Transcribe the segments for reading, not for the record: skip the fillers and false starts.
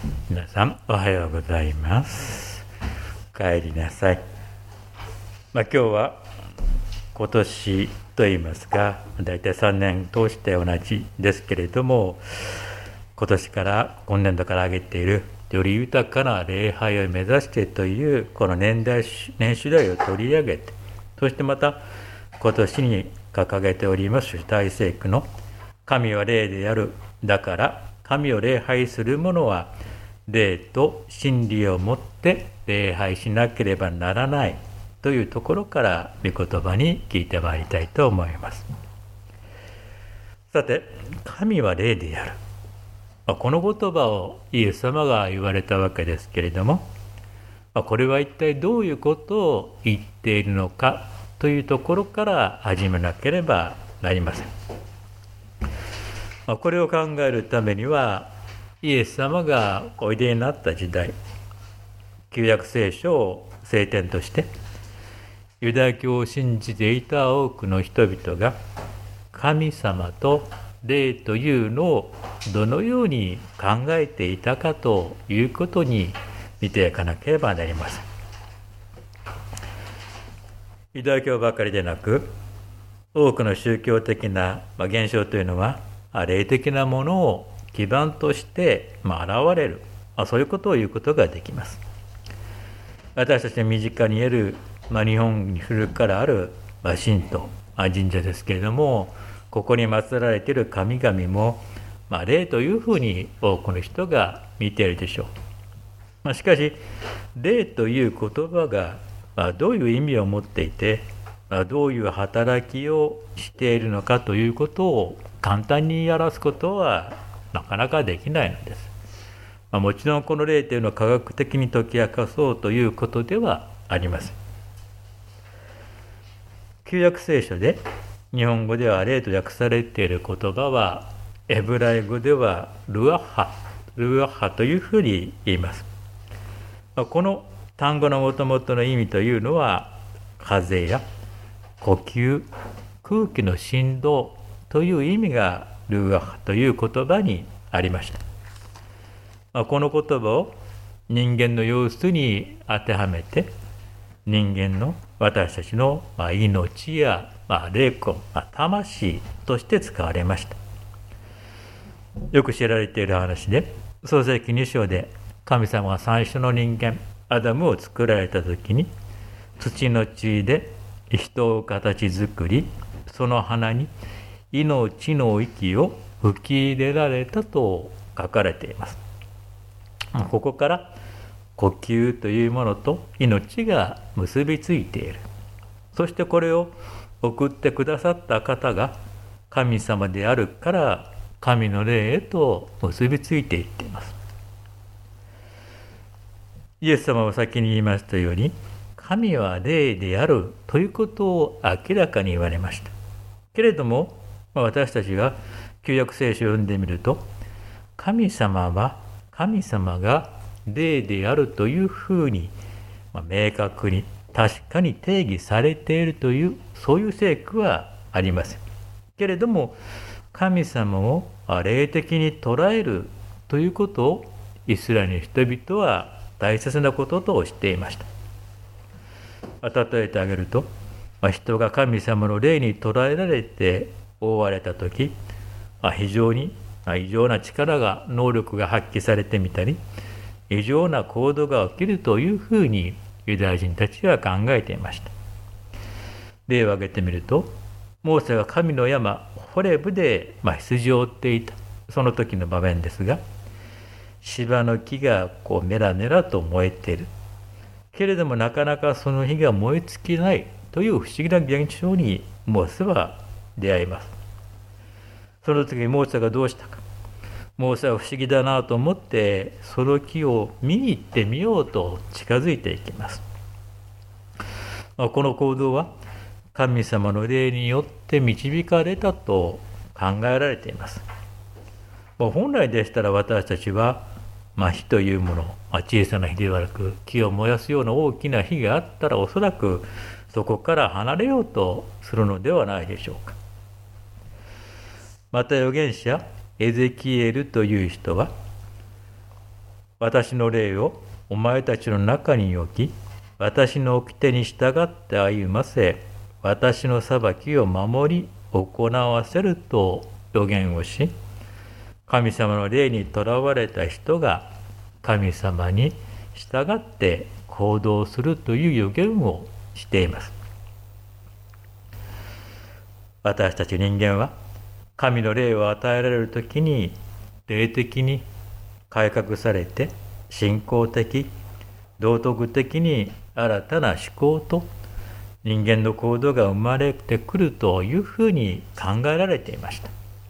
皆さんおはようございます。お帰りなさい。今日は今年と言いますか、だいたい3年通して同じですけれども、今年度から挙げているより豊かな礼拝を目指してというこの年主題を取り上げて、そしてまた今年に掲げております主題聖句の神は霊である、だから神を礼拝する者は霊と真理をもって礼拝しなければならないというところから御言葉に聞いてまいりたいと思います。さて、神は霊である、この言葉をイエス様が言われたわけですけれども、これは一体どういうことを言っているのかというところから始めなければなりません。これを考えるためには、イエス様がおいでになった時代、旧約聖書を聖典としてユダヤ教を信じていた多くの人々が神様と霊というのをどのように考えていたかということに見ていかなければなりません。ユダヤ教ばかりでなく、多くの宗教的な現象というのは霊的なものを基盤として現れる、そういうことを言うことができます。私たちの身近にいる、日本に古くからある神道、神社ですけれども、ここに祀られている神々も、霊というふうに多くの人が見ているでしょう。しかし、霊という言葉がどういう意味を持っていて、どういう働きをしているのかということを簡単に表すことはなかなかできないのです。もちろんこの霊というのは科学的に解き明かそうということではありません。旧約聖書で日本語では霊と訳されている言葉は、エブライ語ではルアッハというふうに言います。この単語のもともとの意味というのは、風や呼吸、空気の振動という意味がルアッハという言葉にありました。この言葉を人間の様子に当てはめて、人間の私たちの命や霊魂、魂として使われました。よく知られている話で、創世記2章で神様が最初の人間アダムを作られた時に、土の地で人を形作り、その花に命の息を吹き入れられたと書かれています。ここから呼吸というものと命が結びついている。そしてこれを送ってくださった方が神様であるから、神の霊へと結びついていっています。イエス様は先に言いましたように、神は霊であるということを明らかに言われました。けれども、私たちが旧約聖書を読んでみると、神様が霊であるというふうに、明確に確かに定義されているという、そういう聖句はありません。けれども、神様を霊的に捉えるということをイスラエルの人々は大切なこととしていました。例えてあげると、人が神様の霊に捉えられて覆われたとき、非常に異常な能力が発揮されてみたり、異常な行動が起きるというふうにユダヤ人たちは考えていました。例を挙げてみると、モーセが神の山ホレブで羊を追っていたその時の場面ですが、芝の木がメラメラと燃えているけれども、なかなかその火が燃え尽きないという不思議な現象にモーセは出会います。その時モーセがどうしたか。モーセは不思議だなと思ってその木を見に行ってみようと近づいていきます。この行動は神様の霊によって導かれたと考えられています。本来でしたら私たちは、火というもの、小さな火ではなく木を燃やすような大きな火があったら、おそらくそこから離れようとするのではないでしょうか。また預言者エゼキエルという人は、 私の霊をお前たちの中に置き、私の掟に従って歩ませ、私の裁きを守り行わせると予言をし、神様の霊にとらわれた人が神様に従って行動するという予言をしています。私たち人間は神の霊を与えられるときに霊的に改革されて、信仰的、道徳的に新たな思考と人間の行動が生まれてくるというふうに考えられていました。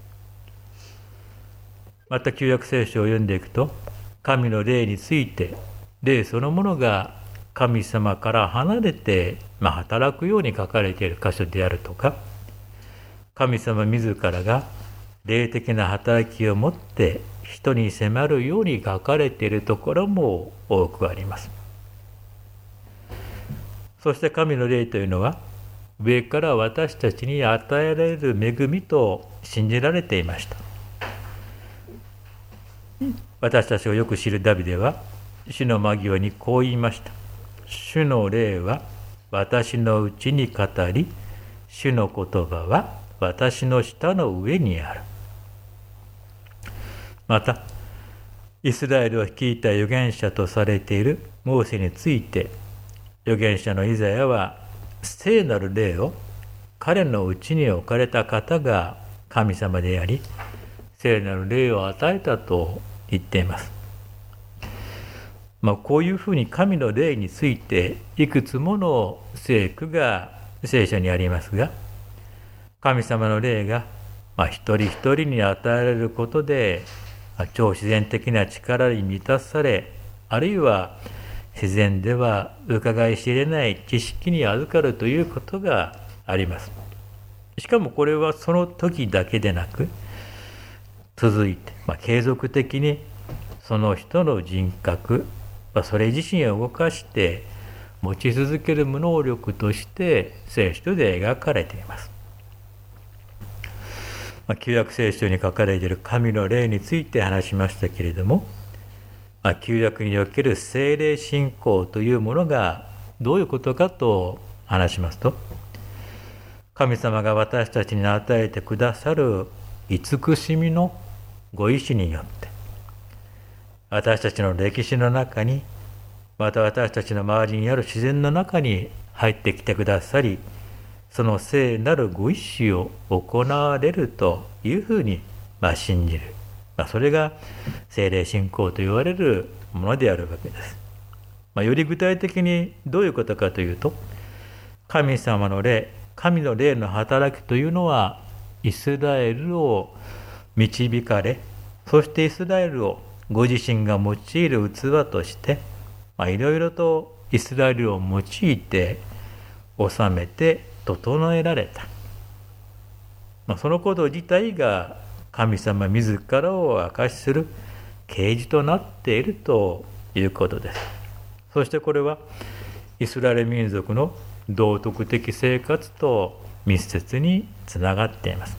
また旧約聖書を読んでいくと、神の霊について、霊そのものが神様から離れて、働くように書かれている箇所であるとか、神様自らが霊的な働きを持って人に迫るように書かれているところも多くあります。そして神の霊というのは上から私たちに与えられる恵みと信じられていました。私たちがよく知るダビデは主の間際にこう言いました。主の霊は私のうちに語り、主の言葉は私の舌の上にある。またイスラエルを率いた預言者とされているモーセについて、預言者のイザヤは聖なる霊を彼のうちに置かれた方が神様であり、聖なる霊を与えたと言っています。こういうふうに神の霊についていくつもの聖句が聖書にありますが、神様の霊が一人一人に与えられることで超自然的な力に満たされ、あるいは自然では伺い知れない知識に預かるということがあります。しかもこれはその時だけでなく、続いて、継続的にその人の人格、それ自身を動かして持ち続ける無能力として聖書で描かれています。旧約聖書に書かれている神の霊について話しましたけれども、旧約における聖霊信仰というものがどういうことかと話しますと、神様が私たちに与えてくださる慈しみのご意志によって、私たちの歴史の中に、また私たちの周りにある自然の中に入ってきてくださり、その聖なるご意志を行われるというふうに信じる。それが聖霊信仰と言われるものであるわけです。より具体的にどういうことかというと、神様の霊、神の霊の働きというのはイスラエルを導かれ、そしてイスラエルをご自身が用いる器として、いろいろとイスラエルを用いて治めて整えられた。そのこと自体が神様自らを証しする啓示となっているということです。そしてこれはイスラエル民族の道徳的生活と密接につながっています。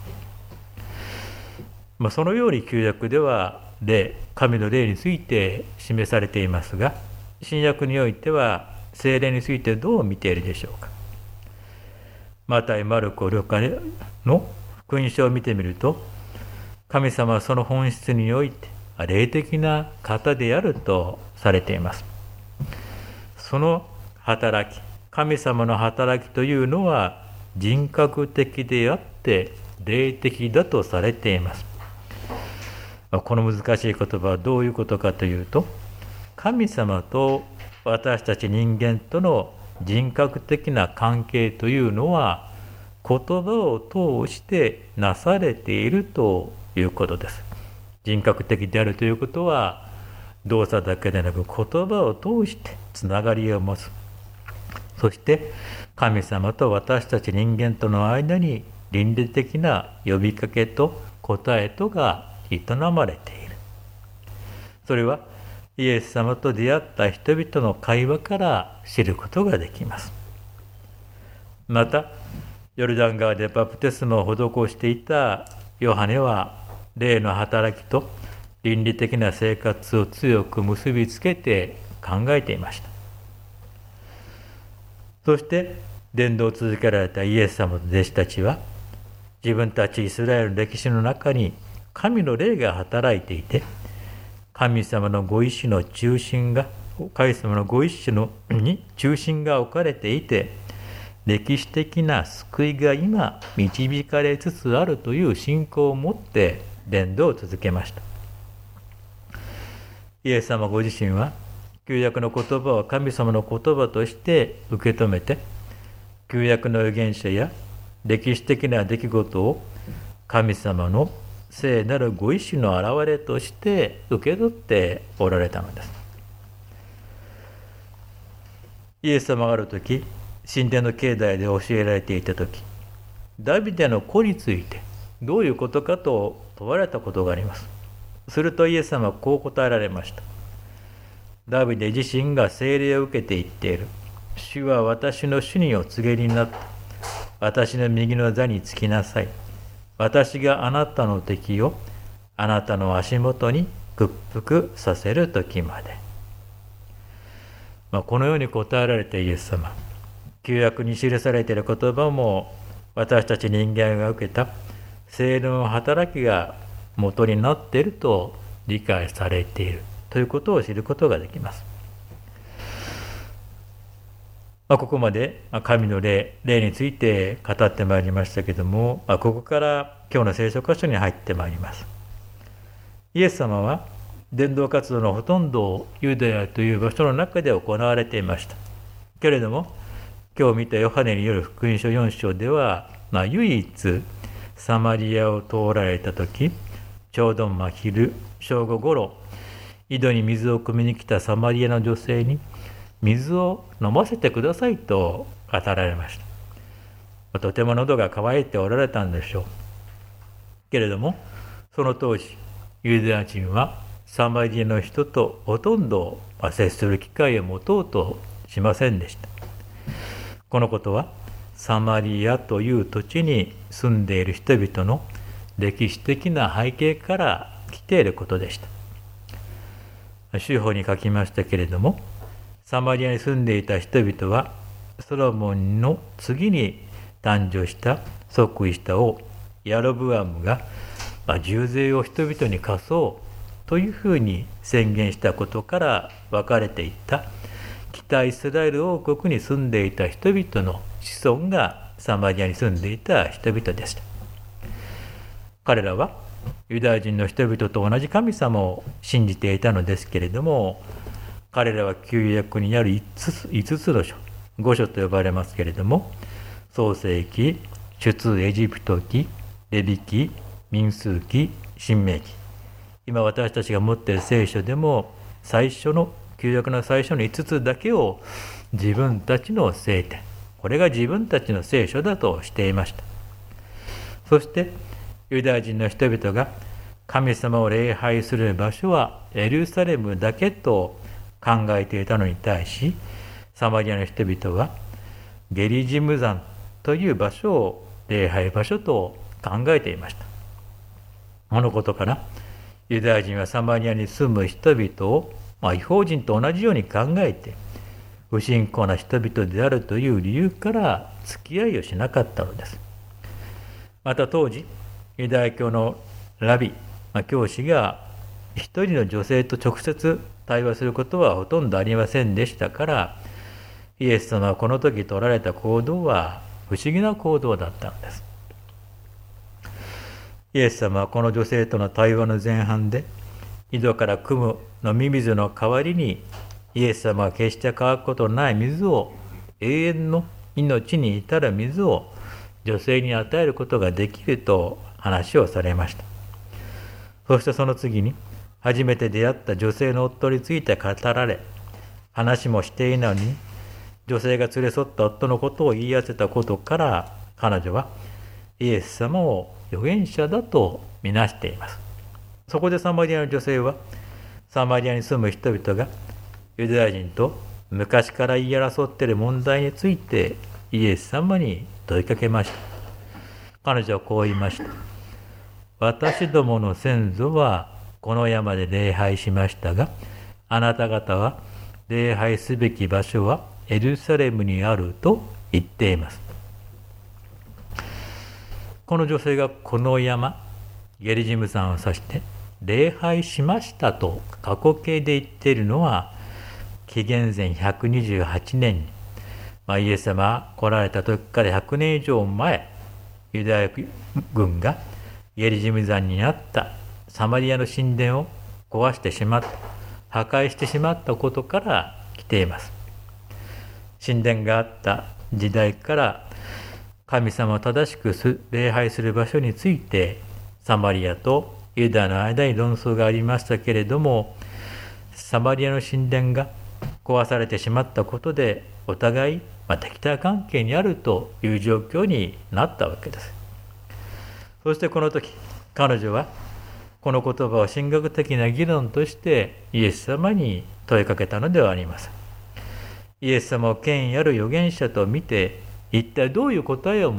そのように旧約では霊、神の霊について示されていますが、新約においては聖霊についてどう見ているでしょうか。マタイ、マルコ、ルカの福音書を見てみると、神様はその本質において霊的な方であるとされています。その働き、神様の働きというのは人格的であって霊的だとされています。この難しい言葉はどういうことかというと、神様と私たち人間との人格的な関係というのは言葉を通してなされているということです。人格的であるということは動作だけでなく言葉を通してつながりを持つ。そして神様と私たち人間との間に倫理的な呼びかけと答えとが営まれている。それはイエス様と出会った人々の会話から知ることができます。またヨルダン川でバプテスマを施していたヨハネは霊の働きと倫理的な生活を強く結びつけて考えていました。そして伝道を続けられたイエス様と弟子たちは、自分たちイスラエルの歴史の中に神の霊が働いていて、神様のご意志の中心が置かれていて、歴史的な救いが今導かれつつあるという信仰を持って伝道を続けました。イエス様ご自身は旧約の言葉を神様の言葉として受け止めて、旧約の預言者や歴史的な出来事を神様の聖なるご意志の表れとして受け取っておられたのです。イエス様がある時、神殿の境内で教えられていた時、ダビデの子についてどういうことかと問われたことがあります。するとイエス様はこう答えられました。ダビデ自身が聖霊を受けて言っている。主は私の主にお告げになった。私の右の座につきなさい。私があなたの敵をあなたの足元に屈服させる時まで。このように答えられてイエス様。旧約に記されている言葉も私たち人間が受けた聖霊の働きが元になっていると理解されているということを知ることができます。ここまで神の霊について語ってまいりましたけれども、ここから今日の聖書箇所に入ってまいります。イエス様は伝道活動のほとんどをユダヤという場所の中で行われていました。けれども今日見たヨハネによる福音書4章では、唯一サマリアを通られた時、ちょうど真昼正午ごろ、井戸に水を汲みに来たサマリアの女性に水を飲ませてくださいと語られました。とても喉が渇いておられたんでしょう。けれどもその当時ユダヤ人はサマリアの人とほとんど接する機会を持とうとしませんでした。このことはサマリアという土地に住んでいる人々の歴史的な背景から来ていることでした。主法に書きましたけれども、サマリアに住んでいた人々はソロモンの次に誕生した即位した王ヤロブアムが重税を人々に課そうというふうに宣言したことから分かれていった北イスラエル王国に住んでいた人々の子孫がサマリアに住んでいた人々でした。彼らはユダヤ人の人々と同じ神様を信じていたのですけれども、彼らは旧約にある5つの書、5書と呼ばれますけれども、創世記、出エジプト記、レビ記、民数記、申命記。今私たちが持っている聖書でも旧約の最初の5つだけを自分たちの聖典、これが自分たちの聖書だとしていました。そしてユダヤ人の人々が神様を礼拝する場所はエルサレムだけと考えていたのに対し、サマリアの人々はゲリジム山という場所を礼拝場所と考えていました。このことからユダヤ人はサマリアに住む人々を異邦人と同じように考えて、不信仰な人々であるという理由から付き合いをしなかったのです。また当時ユダヤ教のラビ、教師が一人の女性と直接対話することはほとんどありませんでしたから、イエス様はこの時取られた行動は不思議な行動だったのです。イエス様はこの女性との対話の前半で、井戸から汲む飲み水の代わりに、イエス様は決して乾くことのない水を、永遠の命に至る水を女性に与えることができると話をされました。そしてその次に、初めて出会った女性の夫について語られ、話もしていないのに女性が連れ添った夫のことを言い当てたことから、彼女はイエス様を預言者だとみなしています。そこでサマリアの女性は、サマリアに住む人々がユダヤ人と昔から言い争っている問題についてイエス様に問いかけました。彼女はこう言いました。私どもの先祖はこの山で礼拝しましたが、あなた方は礼拝すべき場所はエルサレムにあると言っています。この女性がこの山、ゲリジム山を指して礼拝しましたと過去形で言っているのは、紀元前128年に、イエス様が来られた時から100年以上前、ユダヤ軍がゲリジム山にあったサマリアの神殿を壊してしまった、破壊してしまったことから来ています。神殿があった時代から神様を正しく礼拝する場所について、サマリアとユダヤの間に論争がありましたけれども、サマリアの神殿が壊されてしまったことで、お互い敵対関係にあるという状況になったわけです。そしてこの時、彼女はこの言葉を神学的な議論としてイエス様に問いかけたのではありません。イエス様を権威ある預言者と見て、一体どういう答えを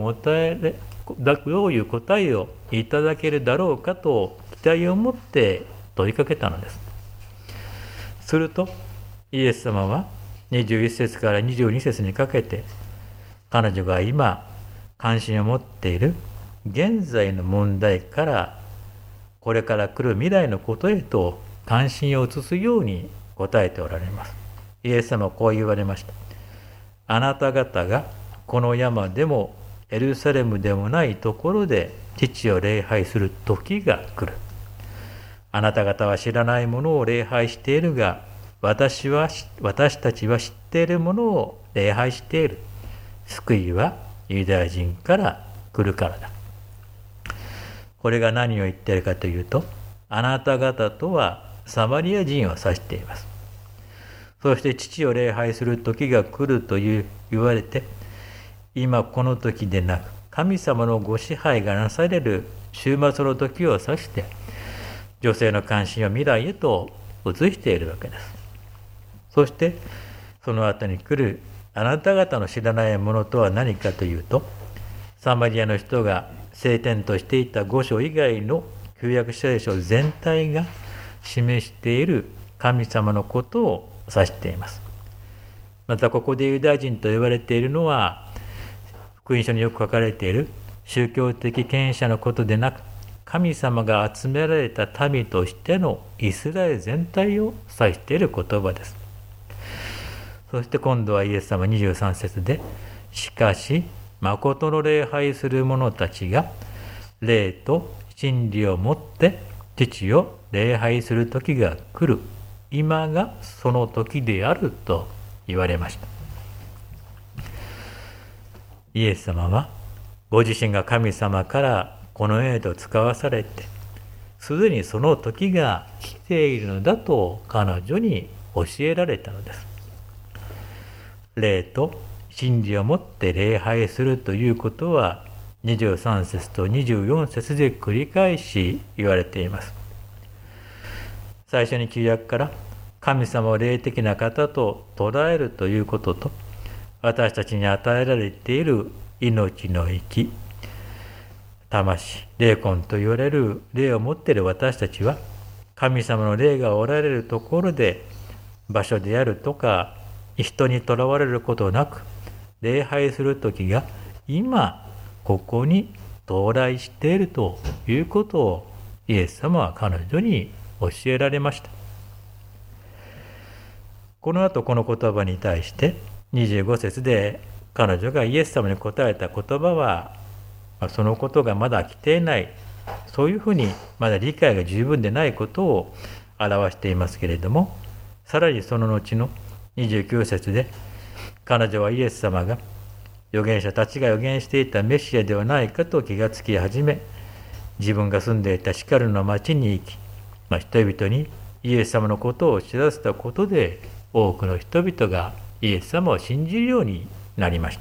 いただけるだろうかと期待を持って問いかけたのです。するとイエス様は21節から22節にかけて、彼女が今関心を持っている現在の問題からこれから来る未来のことへと関心を移すように答えておられます。イエス様はこう言われました。あなた方がこの山でもエルサレムでもないところで父を礼拝する時が来る。あなた方は知らないものを礼拝しているが、私たちは知っているものを礼拝している。救いはユダヤ人から来るからだ。これが何を言っているかというと、あなた方とはサマリア人を指しています。そして父を礼拝する時が来ると言われて、今この時でなく神様のご支配がなされる終末の時を指して、女性の関心を未来へと移しているわけです。そしてその後に来るあなた方の知らないものとは何かというと、サマリアの人が聖典としていた5書以外の旧約聖書全体が示している神様のことを指しています。またここでユダヤ人と言われているのは、福音書によく書かれている宗教的権威者のことでなく、神様が集められた民としてのイスラエル全体を指している言葉です。そして今度はイエス様23節で、しかし誠の礼拝する者たちが霊と真理をもって父を礼拝する時が来る。今がその時であると言われました。イエス様はご自身が神様からこの世へと使わされて、すでにその時が来ているのだと彼女に教えられたのです。霊と真理をもって礼拝するということは23節と24節で繰り返し言われています。最初に旧約から神様を霊的な方と捉えるということと、私たちに与えられている命の息、魂、霊魂と言われる霊を持っている私たちは、神様の霊がおられるところで場所であるとか人にとらわれることなく、礼拝する時が今ここに到来しているということをイエス様は彼女に教えられました。この後この言葉に対して25節で彼女がイエス様に答えた言葉は、そのことがまだ来ていない、そういうふうにまだ理解が十分でないことを表していますけれども、さらにその後の29節で彼女はイエス様が預言者たちが預言していたメシアではないかと気がつき始め、自分が住んでいたシカルの町に行き、人々にイエス様のことを知らせたことで、多くの人々がイエス様を信じるようになりました。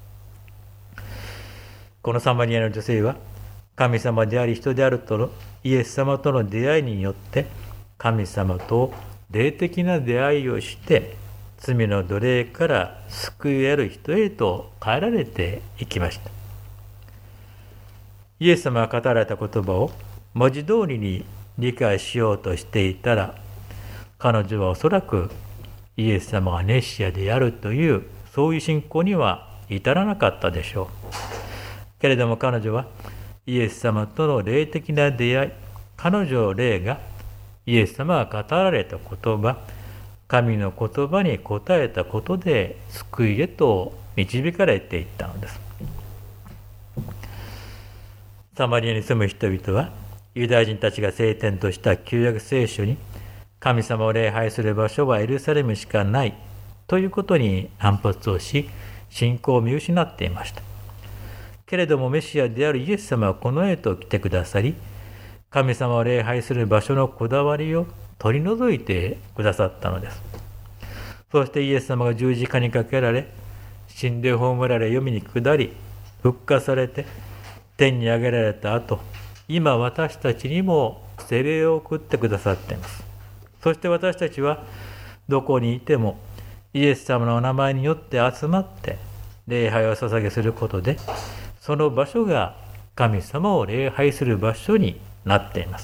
このサマリアの女性は神様であり人であるとイエス様との出会いによって神様と霊的な出会いをして、罪の奴隷から救い得る人へと変えられていきました。イエス様が語られた言葉を文字通りに理解しようとしていたら、彼女はおそらくイエス様がメシアであるというそういう信仰には至らなかったでしょう。けれども彼女はイエス様との霊的な出会い、彼女の霊がイエス様が語られた言葉、神の言葉に応えたことで救いへと導かれていったのです。サマリアに住む人々はユダヤ人たちが聖典とした旧約聖書に神様を礼拝する場所はエルサレムしかないということに反発をし、信仰を見失っていました。けれどもメシアであるイエス様はこの世と来てくださり、神様を礼拝する場所のこだわりを取り除いてくださったのです。そしてイエス様が十字架にかけられ、死んで葬られ黄泉に下り、復活されて天に上げられた後、今私たちにも聖霊を送ってくださっています。そして私たちはどこにいてもイエス様のお名前によって集まって礼拝を捧げすることで、その場所が神様を礼拝する場所になっています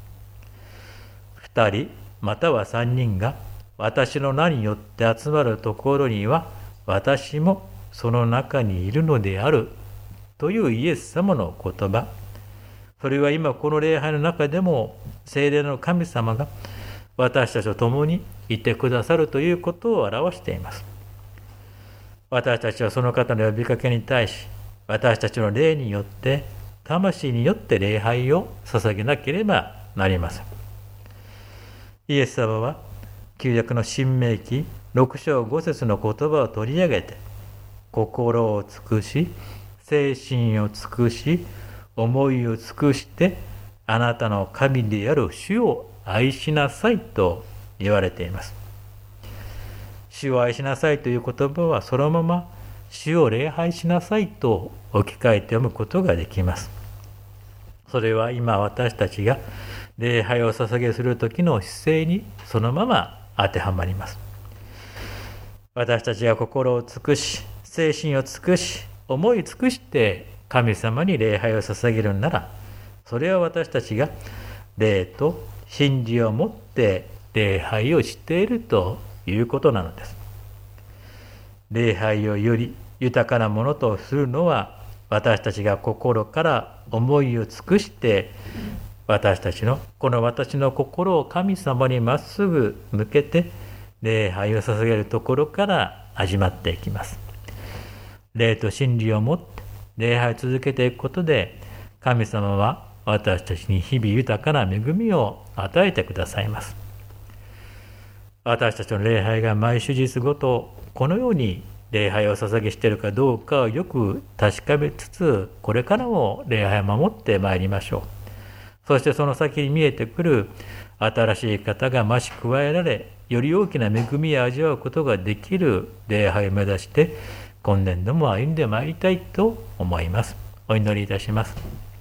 。2人または3人が私の名によって集まるところには私もその中にいるのであるというイエス様の言葉、それは今この礼拝の中でも聖霊の神様が私たちと共にいてくださるということを表しています。私たちはその方の呼びかけに対し、私たちの霊によって、魂によって礼拝を捧げなければなりません。イエス様は旧約の申命記6章5節の言葉を取り上げて、心を尽くし、精神を尽くし、思いを尽くして、あなたの神である主を愛しなさいと言われています。主を愛しなさいという言葉はそのまま主を礼拝しなさいと置き換えて読むことができます。それは今私たちが礼拝を捧げする時の姿勢にそのまま当てはまります。私たちが心を尽くし、精神を尽くし、思い尽くして神様に礼拝を捧げるなら、それは私たちが霊と信じを持って礼拝をしているということなのです。礼拝をより豊かなものとするのは、私たちが心から思いを尽くして、私の心を神様にまっすぐ向けて礼拝を捧げるところから始まっていきます。霊と真理を持って礼拝を続けていくことで、神様は私たちに日々豊かな恵みを与えてくださいます。私たちの礼拝が毎手日ごとこのように礼拝を捧げしているかどうかをよく確かめつつ、これからも礼拝を守ってまいりましょう。そしてその先に見えてくる新しい方が増し加えられ、より大きな恵みを味わうことができる礼拝を目指して今年度も歩んでまいりたいと思います。お祈りいたします。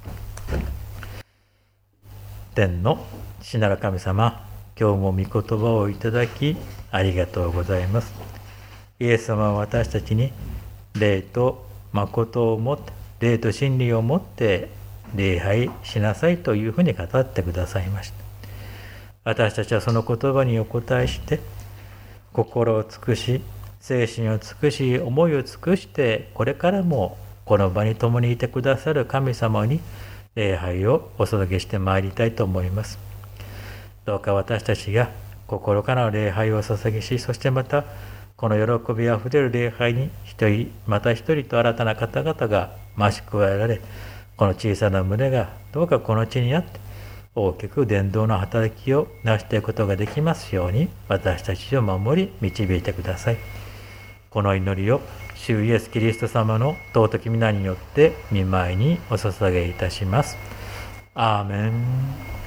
天の父なる神様、今日も御言葉をいただきありがとうございます。イエス様は私たちに霊と誠を持って、霊と真理を持って礼拝しなさいというふうに語ってくださいました。私たちはその言葉にお答えして、心を尽くし、精神を尽くし、思いを尽くして、これからもこの場に共にいてくださる神様に礼拝をお捧げしてまいりたいと思います。どうか私たちが心からの礼拝をお捧げし、そしてまたこの喜びあふれる礼拝に一人また一人と新たな方々が増し加えられ、この小さな群れがどうかこの地にあって大きく伝道の働きを成していくことができますように、私たちを守り導いてください。この祈りを主イエスキリスト様の尊き皆によって御前にお捧げいたします。アーメン。